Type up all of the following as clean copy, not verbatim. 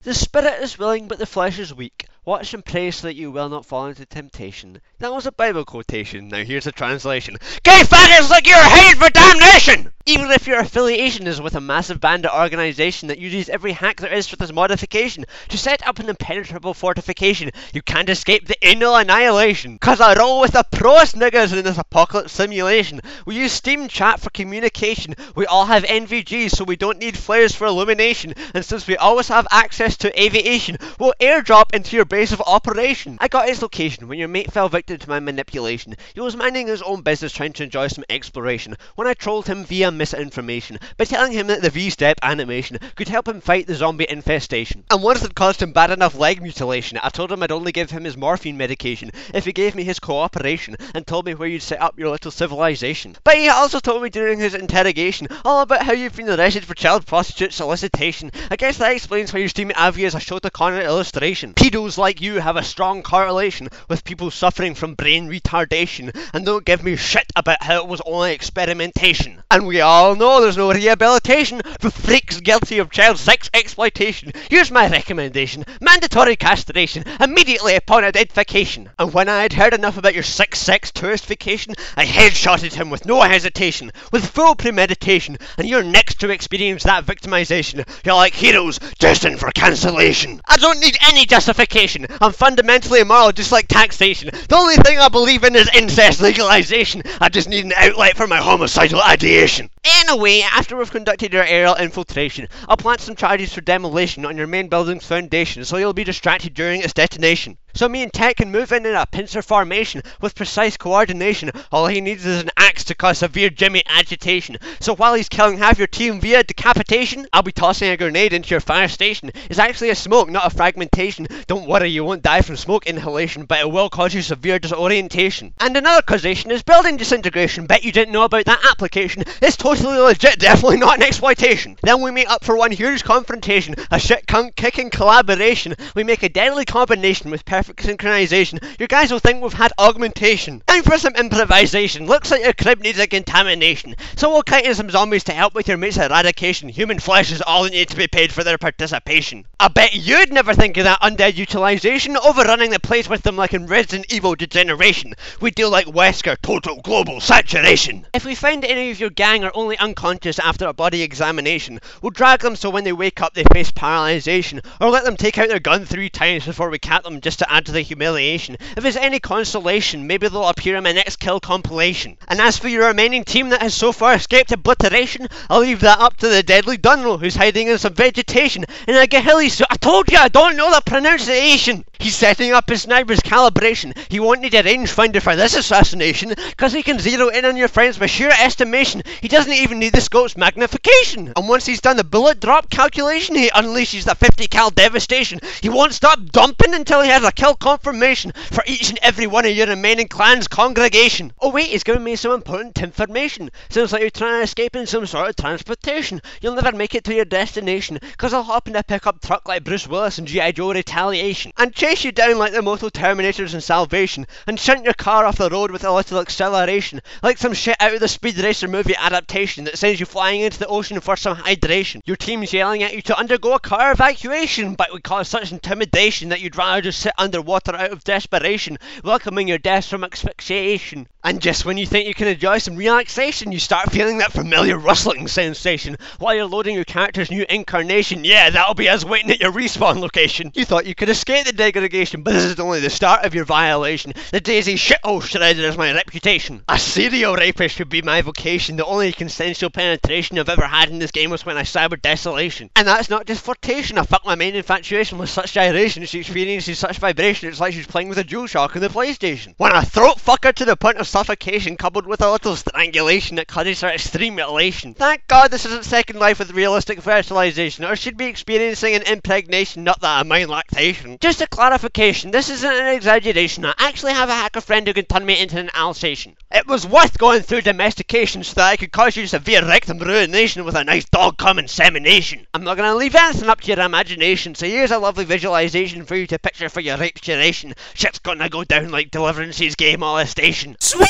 The spirit is willing, but the flesh is weak. Watch and pray so that you will not fall into temptation. That was a Bible quotation. Now here's a translation. Gay faggots like you're headed for damnation! Even if your affiliation is with a massive bandit organisation that uses every hack there is for this modification to set up an impenetrable fortification, you can't escape the anal annihilation. Cause I roll with the pros niggas in this apocalypse simulation. We use Steam chat for communication. We all have NVGs so we don't need flares for illumination. And since we always have access to aviation, we'll airdrop into your base of operation. I got his location when your mate fell victim to my manipulation. He was minding his own business trying to enjoy some exploration when I trolled him via misinformation by telling him that the V-step animation could help him fight the zombie infestation. And once it caused him bad enough leg mutilation, I told him I'd only give him his morphine medication if he gave me his cooperation and told me where you'd set up your little civilization. But he also told me during his interrogation all about how you've been arrested for child prostitute solicitation. I guess that explains why your Steam Avi is a Shota Connor illustration. Pedos like you have a strong correlation with people suffering from brain retardation, and don't give me shit about how it was only experimentation. And we all know there's no rehabilitation for freaks guilty of child sex exploitation. Here's my recommendation: mandatory castration immediately upon identification. And when I had heard enough about your sex touristification, I headshotted him with no hesitation, with full premeditation, and you're next to experience that victimization. You're like heroes destined for cancellation. I don't need any justification. I'm fundamentally immoral, just like taxation. The only thing I believe in is incest legalization. I just need an outlet for my homicidal ideation. Anyway, after we've conducted your aerial infiltration, I'll plant some charges for demolition on your main building's foundation so you'll be distracted during its detonation. So me and Tech can move in a pincer formation with precise coordination. All he needs is an axe to cause severe Jimmy agitation. So while he's killing half your team via decapitation, I'll be tossing a grenade into your fire station. It's actually a smoke, not a fragmentation. Don't worry, you won't die from smoke inhalation, but it will cause you severe disorientation. And another causation is building disintegration. Bet you didn't know about that application. It's totally legit, definitely not an exploitation. Then we meet up for one huge confrontation, a shit cunt kicking collaboration. We make a deadly combination with perfect synchronization. You guys will think we've had augmentation. Time for some improvisation. Looks like your crib needs a contamination. So we'll kite in some zombies to help with your mate's eradication. Human flesh is all that needs to be paid for their participation. I bet you'd never think of that undead utilization, overrunning the place with them like in Resident Evil Degeneration. We deal like Wesker, total global saturation. If we find any of your gang are only unconscious after a body examination, we'll drag them so when they wake up they face paralyzation, or let them take out their gun 3 times before we cap them just to add to the humiliation. If it's any consolation, maybe they'll appear in my next kill compilation. And as for your remaining team that has so far escaped obliteration, I'll leave that up to the deadly Dunro, who's hiding in some vegetation in a Gahili suit. I told you I don't know the pronunciation! He's setting up his sniper's calibration. He won't need a rangefinder for this assassination, cause he can zero in on your friends by sheer estimation. He doesn't even need the scope's magnification. And once he's done the bullet drop calculation, he unleashes the 50 cal devastation. He won't stop dumping until he has a kill confirmation for each and every one of your remaining clan's congregation. Oh wait, he's giving me some important information. Sounds like you're trying to escape in some sort of transportation. You'll never make it to your destination, cause I'll hop in a pickup truck like Bruce Willis in G.I. Joe Retaliation, and chase you down like the Moto Terminators in Salvation, and shunt your car off the road with a little acceleration, like some shit out of the Speed Racer movie adaptation that sends you flying into the ocean for some hydration. Your team's yelling at you to undergo a car evacuation, but would cause such intimidation that you'd rather just sit underwater out of desperation, welcoming your death from asphyxiation. And just when you think you can enjoy some relaxation, you start feeling that familiar rustling sensation while you're loading your character's new incarnation. Yeah, that'll be us waiting at your respawn location. You thought you could escape the degradation, but this is only the start of your violation. The Daisy shithole shredded is my reputation. A serial rapist would be my vocation. The only consensual penetration I've ever had in this game was when I cybered Desolation. And that's not just flirtation. I fucked my main infatuation with such gyration. She experiences such vibration, it's like she's playing with a DualShock in the PlayStation. When I throat fuck her to the point of suffocation, coupled with a little strangulation that causes her extreme elation. Thank God this isn't Second Life with realistic fertilization, or she'd be experiencing an impregnation, not that I mind lactation. Just a clarification, this isn't an exaggeration. I actually have a hacker friend who can turn me into an Alsatian. It was worth going through domestication so that I could cause you severe rectum ruination with a nice dog cum insemination. I'm not gonna leave anything up to your imagination, so here's a lovely visualization for you to picture for your rape duration. Shit's gonna go down like Deliverance's gay molestation. Sweet!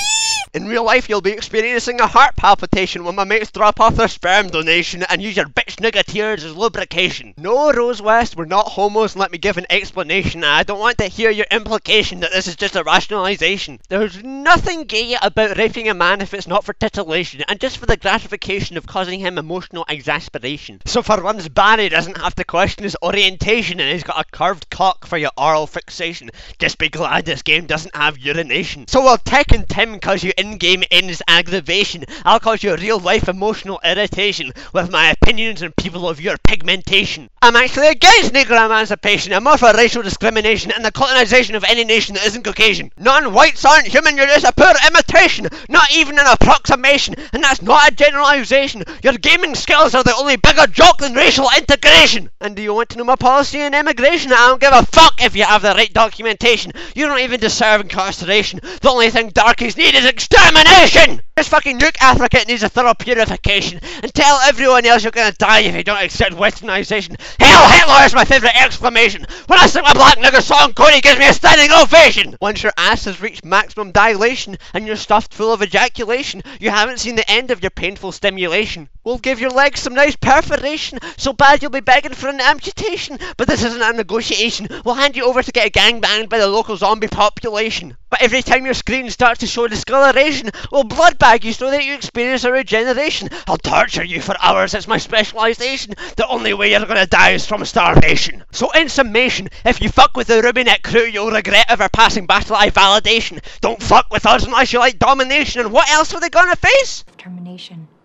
In real life, you'll be experiencing a heart palpitation when my mates drop off their sperm donation and use your bitch nigga tears as lubrication. No, Rose West, we're not homos, and let me give an explanation. I don't want to hear your implication that this is just a rationalization. There's nothing gay about raping a man if it's not for titillation, and just for the gratification of causing him emotional exasperation. So for once, Barry doesn't have to question his orientation and he's got a curved cock for your oral fixation. Just be glad this game doesn't have urination. So while Tech and Tim cause you in-game ends aggravation, I'll cause you real-life emotional irritation with my opinions on people of your pigmentation. I'm actually against Negro emancipation. I'm more for racial discrimination and the colonization of any nation that isn't Caucasian. Non-whites aren't human, you're just a poor imitation, not even an approximation, and that's not a generalization. Your gaming skills are the only bigger joke than racial integration. And do you want to know my policy on immigration? I don't give a fuck if you have the right documentation. You don't even deserve incarceration. The only thing darkies need is extermination! This fucking nuke Africa needs a thorough purification, and tell everyone else you're gonna die if you don't accept westernization. Hell, Hitler is my favourite exclamation! When I sing my black nigger song, Cody gives me a standing ovation! Once your ass has reached maximum dilation, and you're stuffed full of ejaculation, you haven't seen the end of your painful stimulation. We'll give your legs some nice perforation, so bad you'll be begging for an amputation, but this isn't a negotiation. We'll hand you over to get gangbanged by the local zombie population. But every time your screen starts to show discoloration, we'll blood bag you so that you experience a regeneration. I'll torture you for hours, it's my specialisation. The only way you're gonna die is from starvation. So in summation, if you fuck with the Rubynet crew, you'll regret ever passing Battle Eye validation. Don't fuck with us unless you like domination, and what else are they gonna face? Termination.